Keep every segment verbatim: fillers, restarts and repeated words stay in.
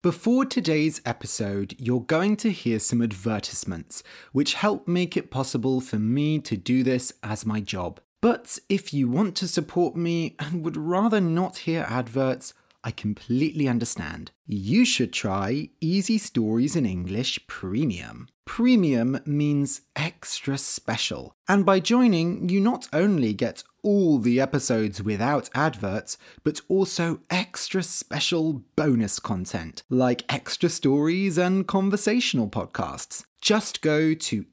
Before today's episode, you're going to hear some advertisements, which help make it possible for me to do this as my job. But if you want to support me and would rather not hear adverts, I completely understand. You should try Easy Stories in English Premium. Premium means extra special. And by joining, you not only get all the episodes without adverts, but also extra special bonus content, like extra stories and conversational podcasts. Just go to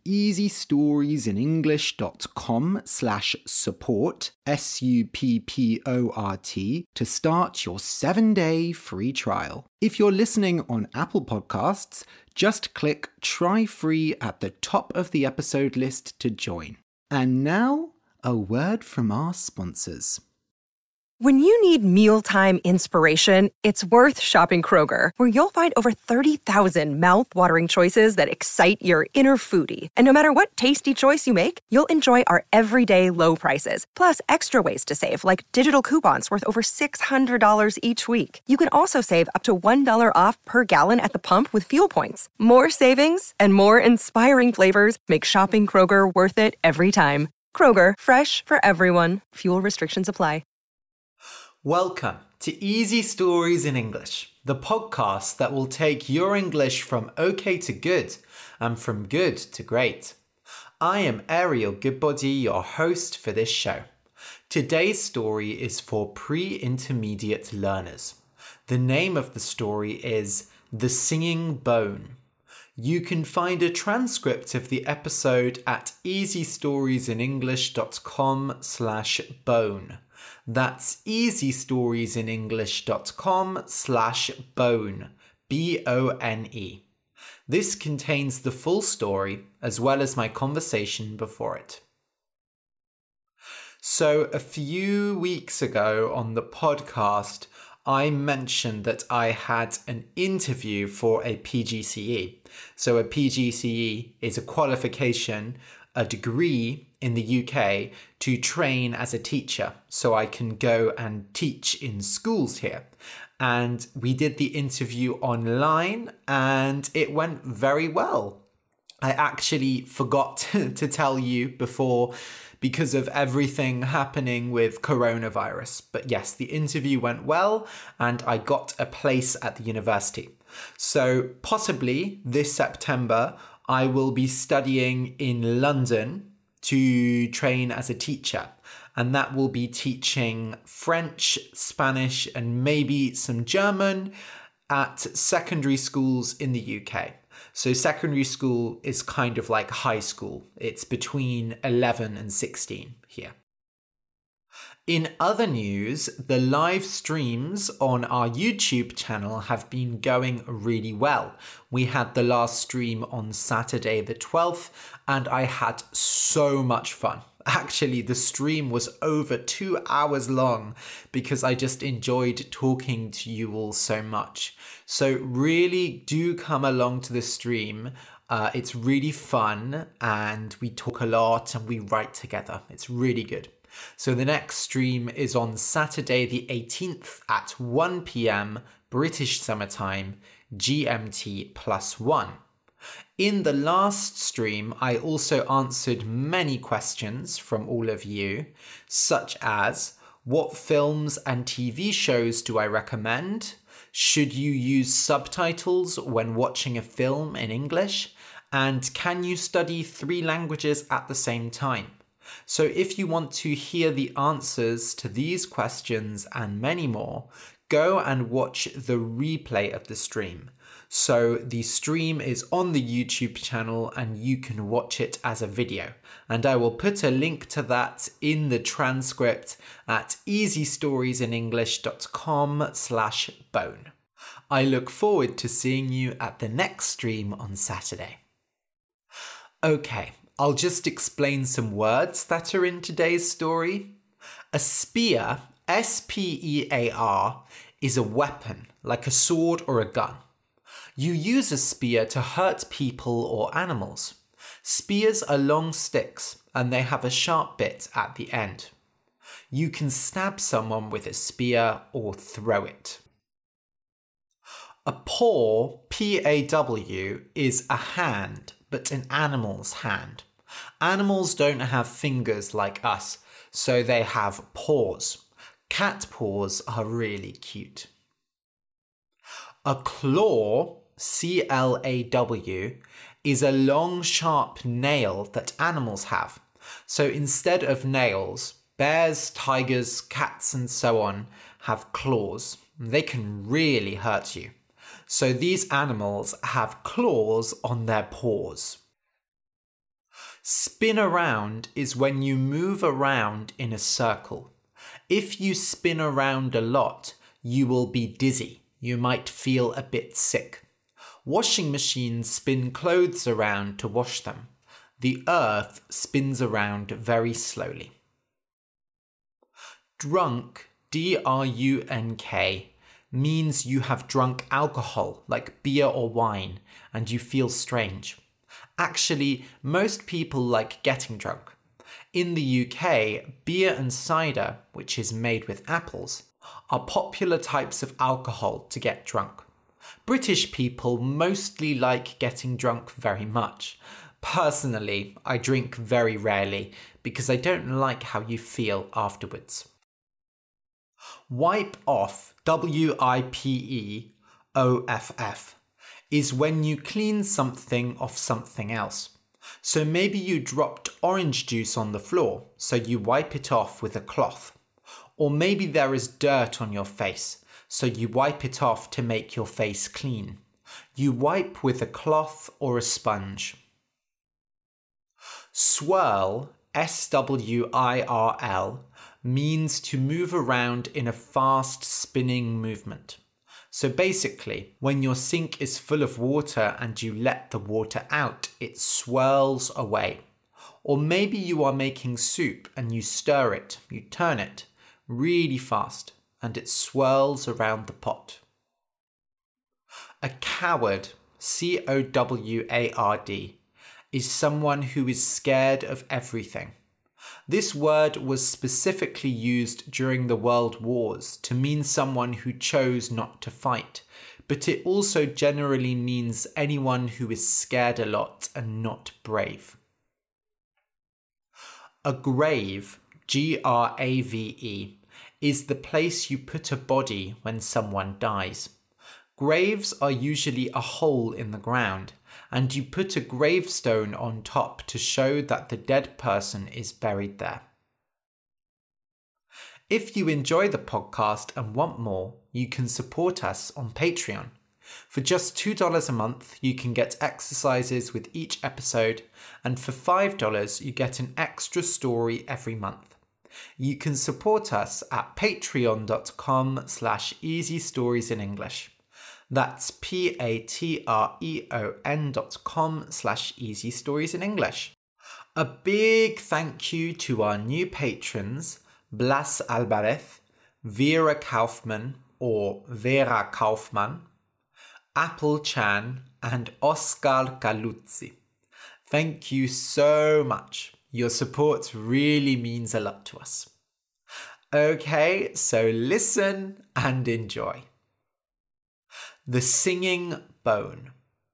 easystoriesinenglish.com slash support, S U P P O R T, to start your seven-day free trial. If you're listening on Apple Podcasts, just click Try Free at the top of the episode list to join. And now, a word from our sponsors. When you need mealtime inspiration, it's worth shopping Kroger, where you'll find over thirty thousand mouth-watering choices that excite your inner foodie. And no matter what tasty choice you make, you'll enjoy our everyday low prices, plus extra ways to save, like digital coupons worth over six hundred dollars each week. You can also save up to one dollar off per gallon at the pump with fuel points. More savings and more inspiring flavors make shopping Kroger worth it every time. Kroger, fresh for everyone. Fuel restrictions apply. Welcome to Easy Stories in English, the podcast that will take your English from okay to good and from good to great. I am Ariel Goodbody, your host for this show. Today's story is for pre-intermediate learners. The name of the story is The Singing Bone. You can find a transcript of the episode at easystoriesinenglish.com slash bone. That's easystoriesinenglish.com slash bone, B O N E. This contains the full story as well as my conversation before it. So a few weeks ago on the podcast, I mentioned that I had an interview for a P G C E. So a P G C E is a qualification, a degree in the U K to train as a teacher. So I can go and teach in schools here. And we did the interview online and it went very well. I actually forgot to, to tell you before because of everything happening with coronavirus. But yes, the interview went well and I got a place at the university. So possibly this September, I will be studying in London to train as a teacher. And that will be teaching French, Spanish, and maybe some German at secondary schools in the U K. So secondary school is kind of like high school. It's between eleven and sixteen here. In other news, the live streams on our YouTube channel have been going really well. We had the last stream on Saturday the twelfth, and I had so much fun. Actually, the stream was over two hours long because I just enjoyed talking to you all so much. So really do come along to the stream. Uh, it's really fun and we talk a lot and we write together. It's really good. So the next stream is on Saturday the eighteenth at one p.m. British Summer Time, G M T plus one. In the last stream, I also answered many questions from all of you, such as, what films and T V shows do I recommend? Should you use subtitles when watching a film in English? And can you study three languages at the same time? So if you want to hear the answers to these questions and many more, go and watch the replay of the stream. So the stream is on the YouTube channel and you can watch it as a video. And I will put a link to that in the transcript at easystoriesinenglish.com slash bone. I look forward to seeing you at the next stream on Saturday. Okay, I'll just explain some words that are in today's story. A spear, S P E A R, is a weapon, like a sword or a gun. You use a spear to hurt people or animals. Spears are long sticks and they have a sharp bit at the end. You can stab someone with a spear or throw it. A paw, P A W, is a hand, but an animal's hand. Animals don't have fingers like us, so they have paws. Cat paws are really cute. A claw, C L A W, is a long, sharp nail that animals have. So instead of nails, bears, tigers, cats, and so on have claws. They can really hurt you. So these animals have claws on their paws. Spin around is when you move around in a circle. If you spin around a lot, you will be dizzy. You might feel a bit sick. Washing machines spin clothes around to wash them. The earth spins around very slowly. Drunk, D R U N K, means you have drunk alcohol like beer or wine and you feel strange. Actually, most people like getting drunk. In the U K, beer and cider, which is made with apples, are popular types of alcohol to get drunk. British people mostly like getting drunk very much. Personally, I drink very rarely because I don't like how you feel afterwards. Wipe off, W I P E O F F, is when you clean something off something else. So maybe you dropped orange juice on the floor, so you wipe it off with a cloth. Or maybe there is dirt on your face, so you wipe it off to make your face clean. You wipe with a cloth or a sponge. Swirl, S W I R L, means to move around in a fast spinning movement. So basically, when your sink is full of water and you let the water out, it swirls away. Or maybe you are making soup and you stir it, you turn it really fast, and it swirls around the pot. A coward, C O W A R D, is someone who is scared of everything. This word was specifically used during the World Wars to mean someone who chose not to fight, but it also generally means anyone who is scared a lot and not brave. A grave, G R A V E, is the place you put a body when someone dies. Graves are usually a hole in the ground, and you put a gravestone on top to show that the dead person is buried there. If you enjoy the podcast and want more, you can support us on Patreon. For just two dollars a month, you can get exercises with each episode, and for five dollars, you get an extra story every month. You can support us at patreon.com slash easy stories in English. That's P-A-T-R-E-O-N dot com slash easy stories in English. A big thank you to our new patrons, Blas Alvarez, Vera Kaufman or Vera Kaufman, Apple Chan, and Oscar Caluzzi. Thank you so much. Your support really means a lot to us. Okay, so listen and enjoy. The Singing Bone.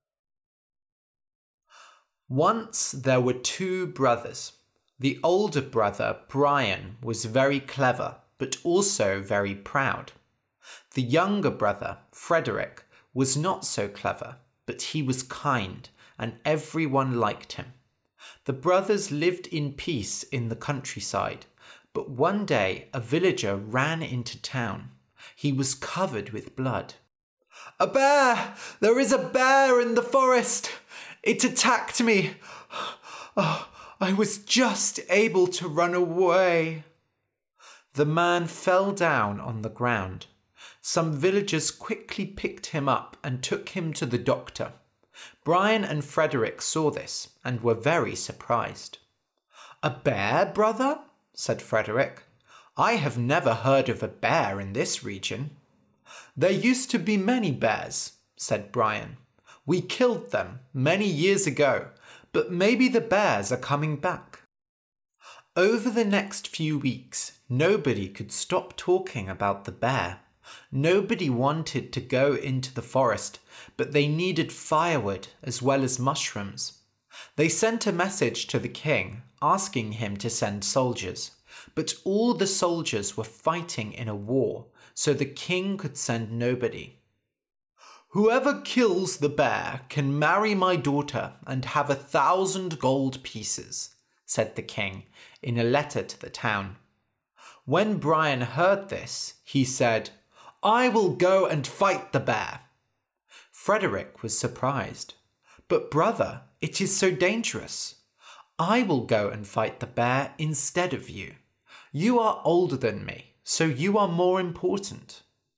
Once there were two brothers. The older brother, Brian, was very clever, but also very proud. The younger brother, Frederick, was not so clever, but he was kind, and everyone liked him. The brothers lived in peace in the countryside, but one day a villager ran into town. He was covered with blood. "A bear! There is a bear in the forest! It attacked me! Oh, I was just able to run away." The man fell down on the ground. Some villagers quickly picked him up and took him to the doctor. Brian and Frederick saw this and were very surprised. "A bear, brother?" said Frederick. "I have never heard of a bear in this region." "There used to be many bears," said Brian. "We killed them many years ago, but maybe the bears are coming back." Over the next few weeks, nobody could stop talking about the bear. Nobody wanted to go into the forest, but they needed firewood as well as mushrooms. They sent a message to the king asking him to send soldiers, but all the soldiers were fighting in a war, so the king could send nobody. "Whoever kills the bear can marry my daughter and have a thousand gold pieces," said the king in a letter to the town. When Brian heard this, he said, "I will go and fight the bear." Frederick was surprised. "But brother, it is so dangerous. I will go and fight the bear instead of you. You are older than me, so you are more important."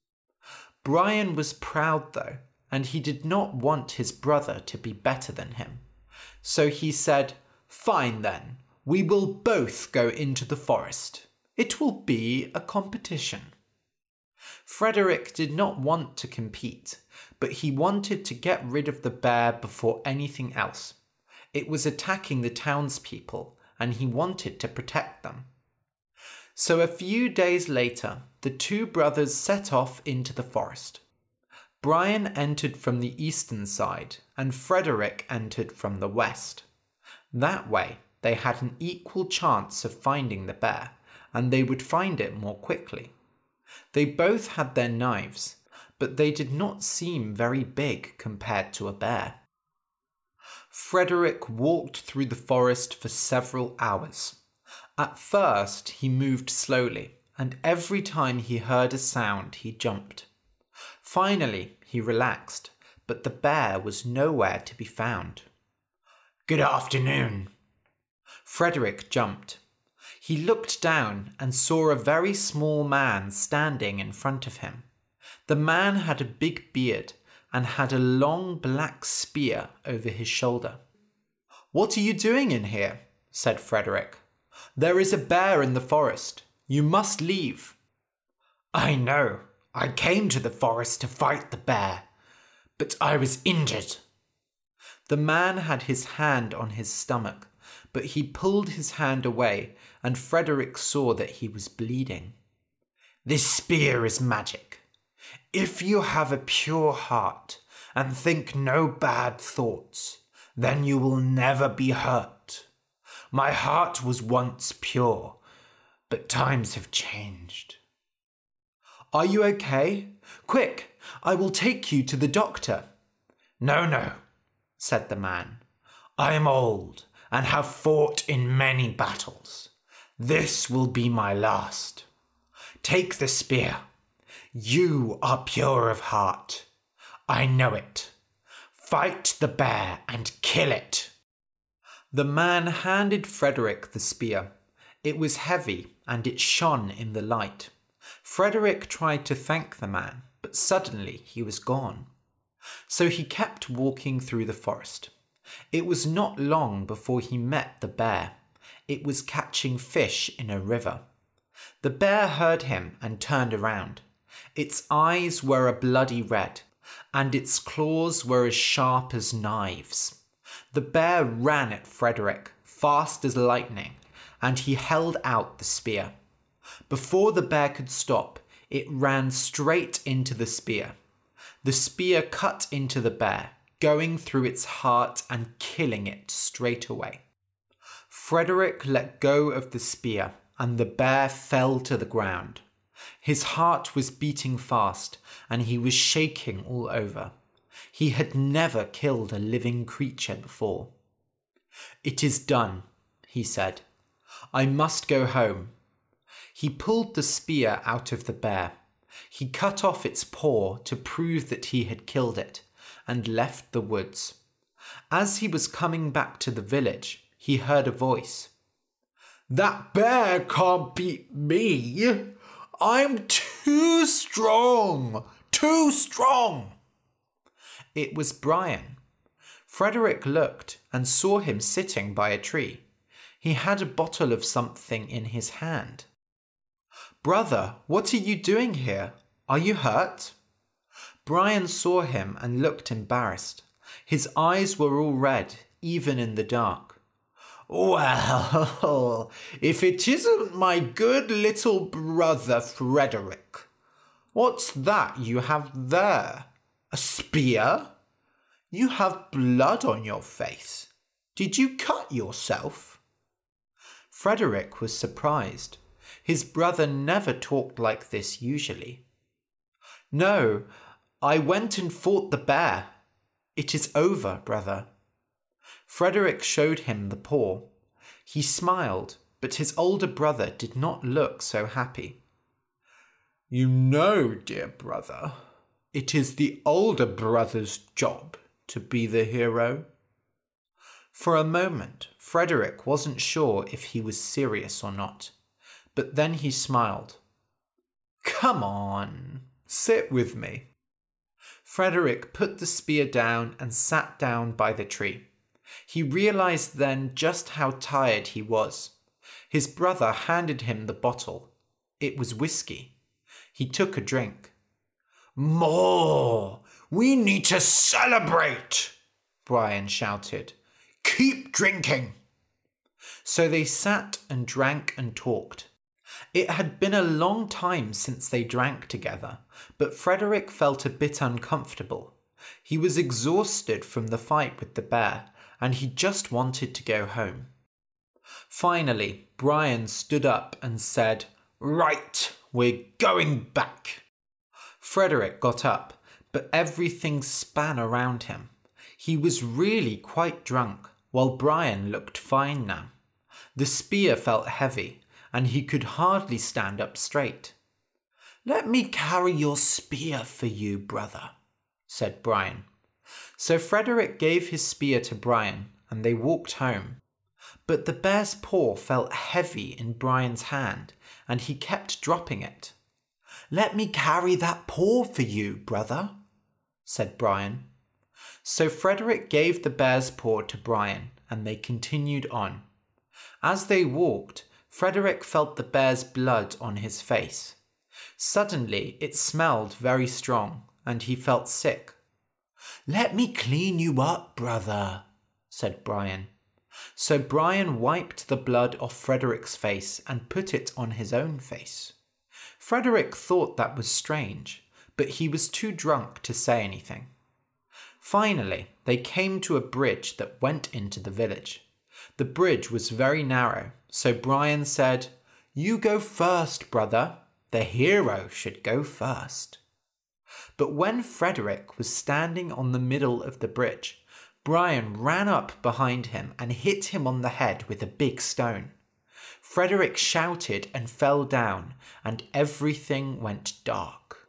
Brian was proud though, and he did not want his brother to be better than him. So he said, "Fine then, we will both go into the forest. It will be a competition." Frederick did not want to compete, but he wanted to get rid of the bear before anything else. It was attacking the townspeople, and he wanted to protect them. So a few days later, the two brothers set off into the forest. Brian entered from the eastern side, and Frederick entered from the west. That way, they had an equal chance of finding the bear, and they would find it more quickly. They both had their knives, but they did not seem very big compared to a bear. Frederick walked through the forest for several hours. At first, he moved slowly, and every time he heard a sound, he jumped. Finally, he relaxed, but the bear was nowhere to be found. "Good afternoon." Frederick jumped. He looked down and saw a very small man standing in front of him. The man had a big beard and had a long black spear over his shoulder. "What are you doing in here?" said Frederick. "There is a bear in the forest. You must leave." "I know. I came to the forest to fight the bear, but I was injured." The man had his hand on his stomach, but he pulled his hand away, and Frederick saw that he was bleeding. "This spear is magic. If you have a pure heart and think no bad thoughts, then you will never be hurt. My heart was once pure, but times have changed." "Are you okay? Quick, I will take you to the doctor." "No, no," said the man. "I am old and have fought in many battles. This will be my last. Take the spear. You are pure of heart. I know it. Fight the bear and kill it." The man handed Frederick the spear. It was heavy and it shone in the light. Frederick tried to thank the man, but suddenly he was gone. So he kept walking through the forest. It was not long before he met the bear. It was catching fish in a river. The bear heard him and turned around. Its eyes were a bloody red, and its claws were as sharp as knives. The bear ran at Frederick, fast as lightning, and he held out the spear. Before the bear could stop, it ran straight into the spear. The spear cut into the bear, going through its heart and killing it straight away. Frederick let go of the spear, and the bear fell to the ground. His heart was beating fast, and he was shaking all over. He had never killed a living creature before. "It is done," he said. "I must go home." He pulled the spear out of the bear. He cut off its paw to prove that he had killed it, and left the woods. As he was coming back to the village, he heard a voice. "That bear can't beat me. I'm too strong, too strong." It was Brian. Frederick looked and saw him sitting by a tree. He had a bottle of something in his hand. "Brother, what are you doing here? Are you hurt?" Brian saw him and looked embarrassed. His eyes were all red, even in the dark. "Well, if it isn't my good little brother Frederick. What's that you have there? A spear? You have blood on your face. Did you cut yourself?" Frederick was surprised. His brother never talked like this usually. "No, I went and fought the bear. It is over, brother." Frederick showed him the paw. He smiled, but his older brother did not look so happy. "You know, dear brother, it is the older brother's job to be the hero." For a moment, Frederick wasn't sure if he was serious or not, but then he smiled. "Come on, sit with me." Frederick put the spear down and sat down by the tree. He realized then just how tired he was. His brother handed him the bottle. It was whiskey. He took a drink. "More! We need to celebrate!" Brian shouted. "Keep drinking!" So they sat and drank and talked. It had been a long time since they drank together, but Frederick felt a bit uncomfortable. He was exhausted from the fight with the bear, and he just wanted to go home. Finally, Brian stood up and said, "Right, we're going back." Frederick got up, but everything span around him. He was really quite drunk, while Brian looked fine now. The spear felt heavy, and he could hardly stand up straight. "Let me carry your spear for you, brother," said Brian. So Frederick gave his spear to Brian, and they walked home. But the bear's paw felt heavy in Brian's hand, and he kept dropping it. "Let me carry that paw for you, brother," said Brian. So Frederick gave the bear's paw to Brian, and they continued on. As they walked, Frederick felt the bear's blood on his face. Suddenly, it smelled very strong, and he felt sick. "Let me clean you up, brother," said Brian. So Brian wiped the blood off Frederick's face and put it on his own face. Frederick thought that was strange, but he was too drunk to say anything. Finally, they came to a bridge that went into the village. The bridge was very narrow, so Brian said, "You go first, brother. The hero should go first." But when Frederick was standing on the middle of the bridge, Brian ran up behind him and hit him on the head with a big stone. Frederick shouted and fell down, and everything went dark.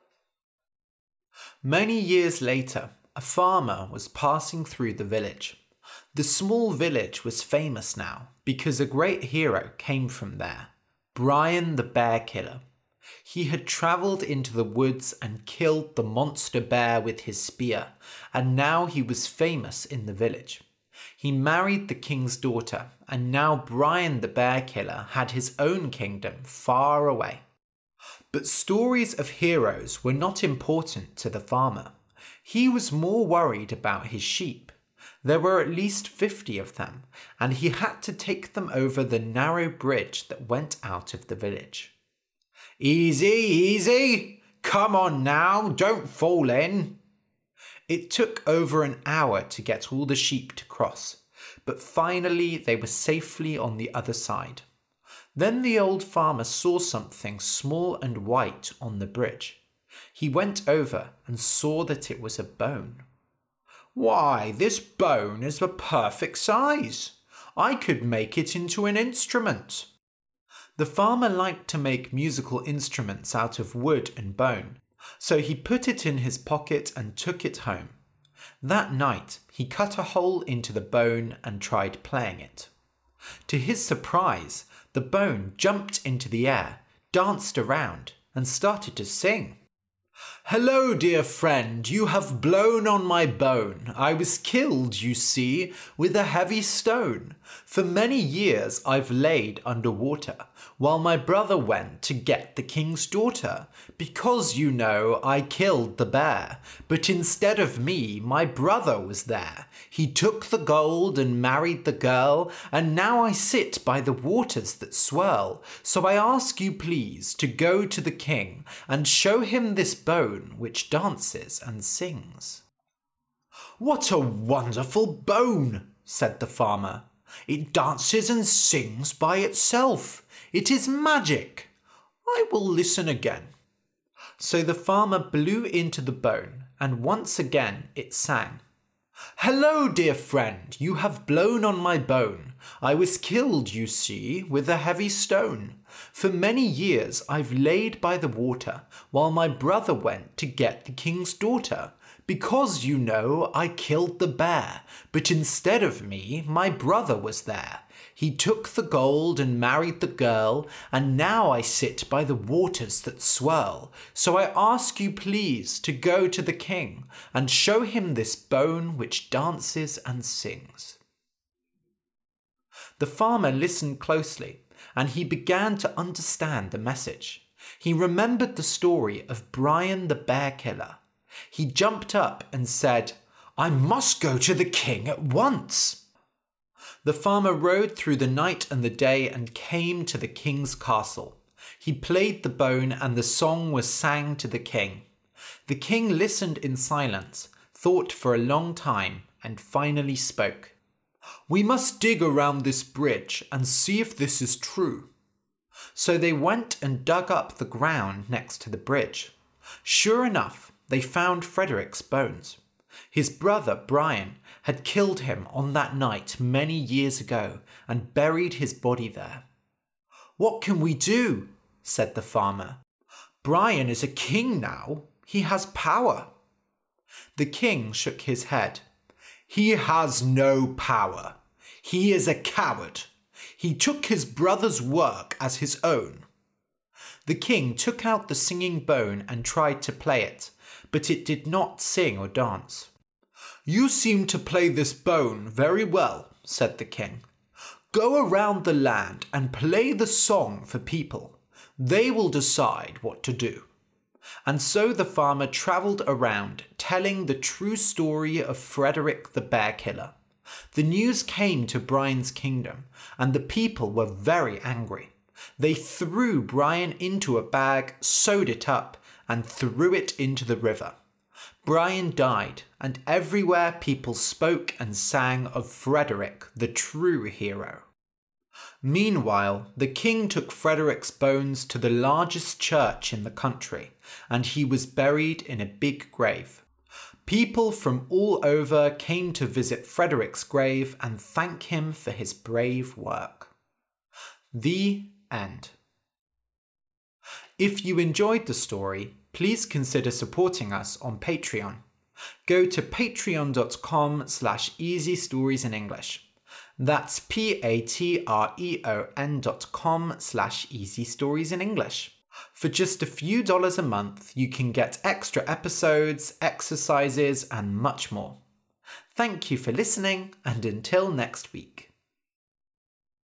Many years later, a farmer was passing through the village. The small village was famous now because a great hero came from there, Brian the Bear Killer. He had travelled into the woods and killed the monster bear with his spear, and now he was famous in the village. He married the king's daughter, and now Brian the Bear Killer had his own kingdom far away. But stories of heroes were not important to the farmer. He was more worried about his sheep. There were at least fifty of them, and he had to take them over the narrow bridge that went out of the village. "Easy, easy! Come on now, don't fall in!" It took over an hour to get all the sheep to cross, but finally they were safely on the other side. Then the old farmer saw something small and white on the bridge. He went over and saw that it was a bone. "Why, this bone is the perfect size. I could make it into an instrument." The farmer liked to make musical instruments out of wood and bone, so he put it in his pocket and took it home. That night, he cut a hole into the bone and tried playing it. To his surprise, the bone jumped into the air, danced around, and started to sing. "Hello, dear friend, you have blown on my bone. I was killed, you see, with a heavy stone. For many years I've laid under water, while my brother went to get the king's daughter. Because, you know, I killed the bear, but instead of me, my brother was there. He took the gold and married the girl, and now I sit by the waters that swirl. So I ask you please to go to the king and show him this bone which dances and sings." "What a wonderful bone," said the farmer. "It dances and sings by itself. It is magic. I will listen again." So the farmer blew into the bone, and once again it sang. "Hello, dear friend, you have blown on my bone. I was killed, you see, with a heavy stone. For many years I've laid by the water, while my brother went to get the king's daughter. Because, you know, I killed the bear, but instead of me, my brother was there. He took the gold and married the girl, and now I sit by the waters that swirl. So I ask you please to go to the king and show him this bone which dances and sings." The farmer listened closely, and he began to understand the message. He remembered the story of Brian the bear killer. He jumped up and said, "I must go to the king at once." The farmer rode through the night and the day and came to the king's castle. He played the bone and the song was sang to the king. The king listened in silence, thought for a long time, and finally spoke. "We must dig around this bridge and see if this is true." So they went and dug up the ground next to the bridge. Sure enough, they found Frederick's bones. His brother, Brian, had killed him on that night many years ago and buried his body there. "What can we do?" said the farmer. "Brian is a king now. He has power." The king shook his head. "He has no power. He is a coward. He took his brother's work as his own." The king took out the singing bone and tried to play it, but it did not sing or dance. "You seem to play this bone very well," said the king. "Go around the land and play the song for people. They will decide what to do." And so the farmer travelled around telling the true story of Frederick the bear killer. The news came to Brian's kingdom, and the people were very angry. They threw Brian into a bag, sewed it up, and threw it into the river. Brian died, and everywhere people spoke and sang of Frederick, the true hero. Meanwhile, the king took Frederick's bones to the largest church in the country, and he was buried in a big grave. People from all over came to visit Frederick's grave and thank him for his brave work. The end. If you enjoyed the story, please consider supporting us on Patreon. Go to patreon.com slash easy stories in English. That's p-a-t-r-e-o-n dot com slash easy stories in English. For just a few dollars a month, you can get extra episodes, exercises, and much more. Thank you for listening, and until next week.